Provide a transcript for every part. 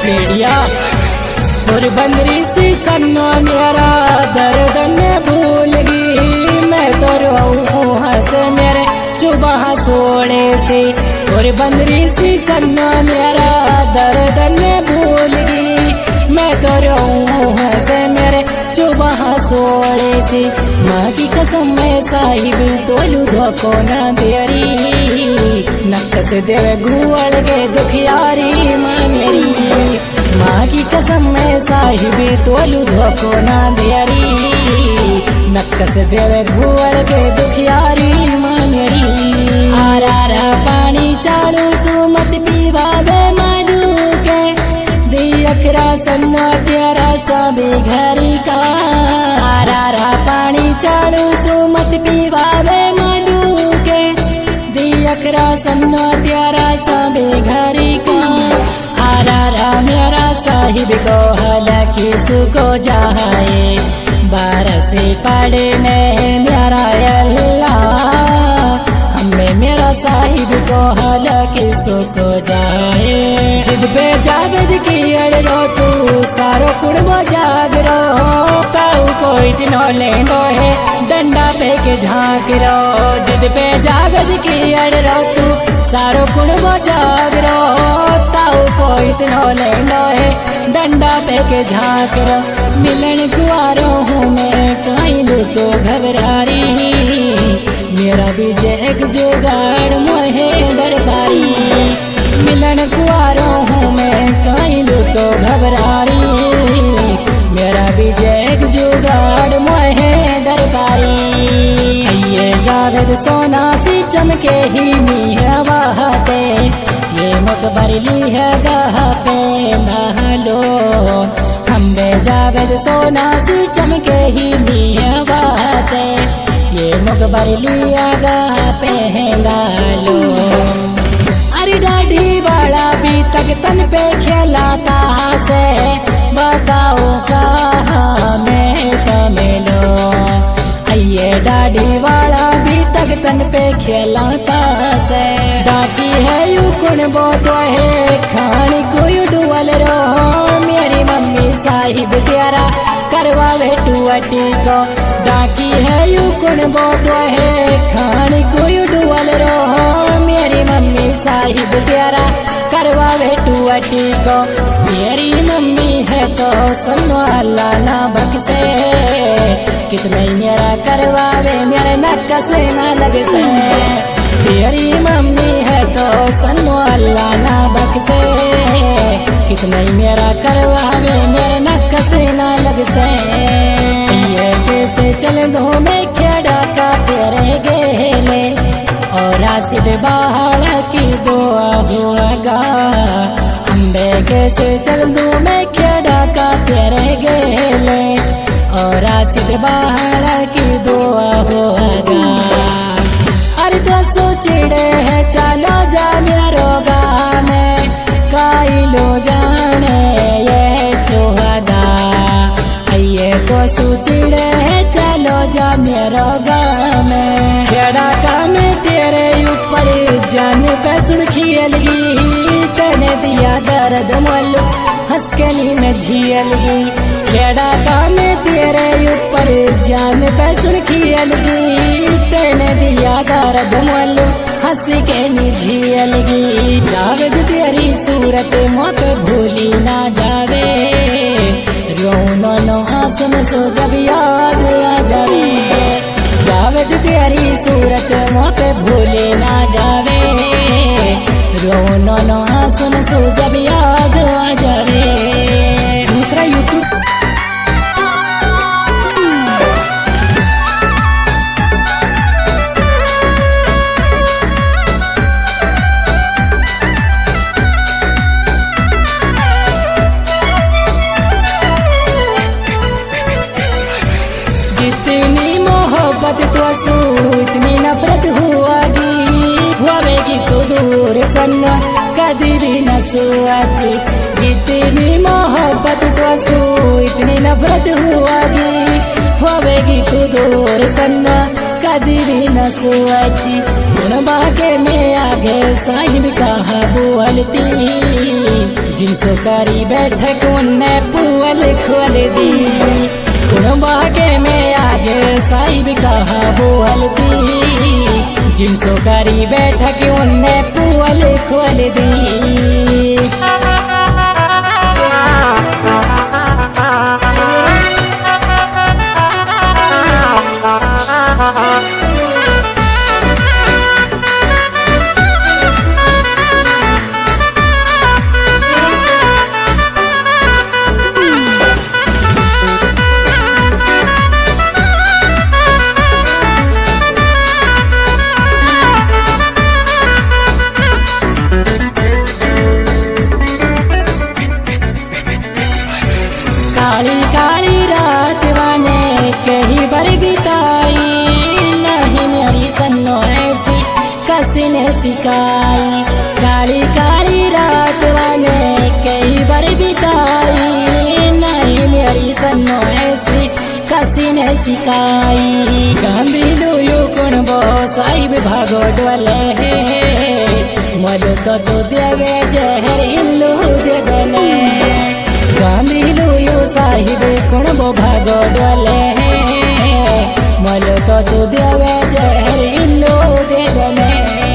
भेड़िया और बंदरी सी सन्नो मेरा दर्द ने भूल गई। मैं तो रोऊं हंस मेरे चुबह सोने से और बंदरी सी सन्नो मेरा दर्द ने भूल गई। मैं तो रोऊं हंस मेरे चुबह सोने से। माँ की कसम मैं साहिब तोलू धोको न देरी नक्कस देवे घुवड़ के दुखियारी माँ मेरी। माँ की कसम मैं साहिब तोलू धोको न देरी नक्कस देवे घुवड़ के दुखियारी माँ मेरी। आरा पानी चालू सुमत पीवावे मारू के दियकरा सन्ना तेरा सबी घरी का। आरा पानी चालू सुमत पीवावे मारू के दियकरा सन्ना तेरा सबी घरी का। आरा मेरा साहिब को हलकी सुको जाए बारसे पड़े में मेरा अल्लाह। हमें मेरा साहिब को हलकी सुको जाए। जिद पे जावेद की अड़ो तू सारो कुड़बो जागरो ताऊ कोई दिनो लेंडो है डंडा पे के झांक रो। जिद पे जावेद की अड़ो तू सारो कुड़बो जागरो ताऊ कोई दिनो लेंडो है डंडा पे के झांक रो। मिलन कुआरो हूँ मैं कहीं लू तो घबरारी मेरा भी एक जुगाड़ मोहे दरबारी। मिलन कुआरो हूँ मैं कहीं लू तो घबरारी मेरा भी एक जुगाड़ मोहे दरबारी। ये जावेद सोना सी चमके ही मीहवाते ये मुकबरली है गाह पे महलो। हम्बे जावेद सोना सी चमके ही मीहवाते ये मुकबरली गाह पे गालो। अरे दाढ़ी वाला भी तक तन पे खेलाता से बताओ कहाँ मैं तमिलो। ये दाढ़ी वाला भी तक तन पे खेलाता से। डाकी है यू कुन बोतो है खानी कोई डुअल रो मेरी मम्मी साहिब तेरा करवावे टुअटी को। डाकी है यू कुन बोतो है खानी कोई डुअल रो मेरी मम्मी साहिब तेरा करवावे टुअटी को। मेरी मम्मी है तो सुनो अल्लाह ना बख्शे कितने मेरा करवावे मेरे नक्कस ना लगे से। तेरी मम्मी है तो सुनो अल्लाह ना बख्शे कितने मेरा करवावे मेरे नक्कस ना लगे से। ये कैसे चल दो मैं खेड़ा का तेरे गेले और राशिद बाहर की दुआ हुआगा। अम्बे कैसे चल दूं मैं खेड़ा का तेरे गेले और राशिद बाहर की दुआ होगा। अरे तो सोचिड़े है चलो जा मेरा रोगा में काई लो जाने ये चोहदा। ये तो सोचिड़े है चलो जा मेरा रोगा में खेड़ा का में तेरे ऊपर जान पे सुर्खी लगी। तने दिया दर्द मोलो हंसकनी में झीलगी। खेड़ा का में तेरे ऊपर जान पे सुर्खी लगी। तने दिया दर्द मोलो हंस के नी झीलगी। जावेद तेरी सूरत मौत भूली ना जावे रोनो नो आसन सो जब याद आ जावे। जावेद तेरी सूरत मौत भूली ना जावे रोनो नो आसन सो जब याद आ जावे। दूसरा यूट्यूब जितनी मोहब्बत तो सू इतनी नफरत हुआगी तो दूर सन्ना कभी भी न सोची। जितनी मोहब्बत तो सू इतनी नफरत हुआगी दूर सन्ना कदी भी न सोची गुण बागे में आगे साहिब कहा बोलती जिनसो करी बैठक उन्ने पुअल खोल दी गुण बागे में आगे साहिब कहा बोलती जिनसो करी बैठक उन्ने पुअल खोल दी। काली काली रात बने कहीं बर बिताई नहीं मेरी सन्नो ऐसी कसी ने सिखाई काली काली रात बने कहीं बर बिताई नहीं मेरी सन्नो ऐसी कसी ने सिखाई गांधी लुयु कुण बो साहिब भागो डोले मल को तो देवे जहर इल्लू दे दने गांधी लुयु साहिब कुण बो भागो डोले मल को तो देवे जहर इल्लू दे दने।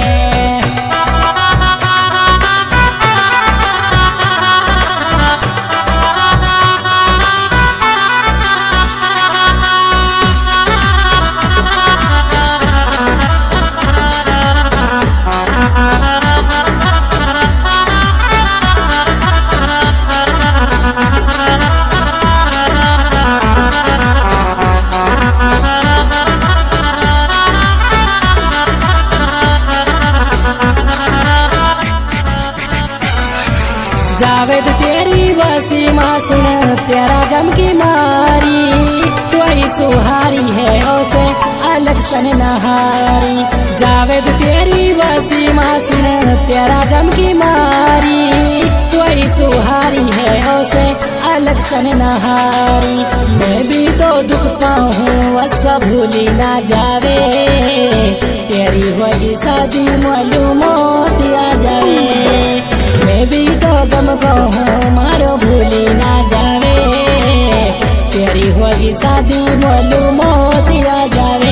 जावेद तेरी वसी मासूम तेरा गम की मारी कोई सुहारी है उसे अलग सन नहारी जावेद तेरी वसी मासूम तेरा गम की मारी कोई सुहारी है उसे अलग सन नहारी मैं भी तो दुख पाऊँ वसा भूली ना जावे तेरी होगी शादी मालूमों दिया जावे मैं भी तो गम कहूँ मारो भूली ना जावे तेरी होगी शादी मालूमों दिया जावे।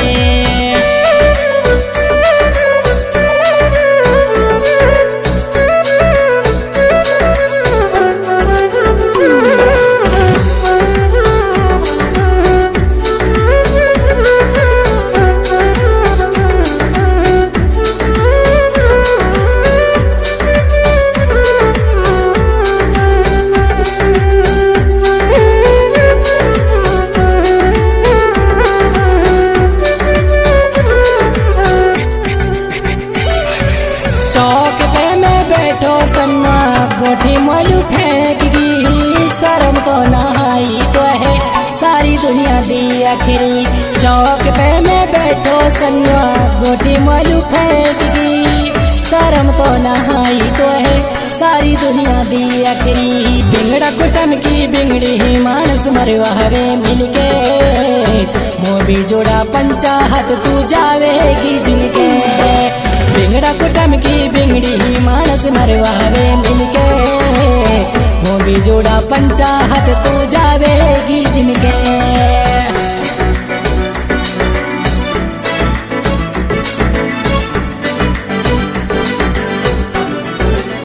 चौक पे मैं बैठो सन्ना गोठी मलू फेंकगी शर्म तो नहाई तो है सारी दुनिया दी आखिरी चौक पे मैं बैठो सन्ना गोठी मलू फेंकगी शर्म तो नहाई तो है सारी दुनिया दी आखिरी बिंगड़ा कुटम की बिंगड़ी ही मानस मरवा हवे मिलके मोबी जोड़ा पंचाहत तू जावेगी जिनके बिंगड़ा कुटम की बिंगड़ी ही मानस मरवावे मिलके वो भी जोड़ा पंचाहत तू जावेगी जिनके।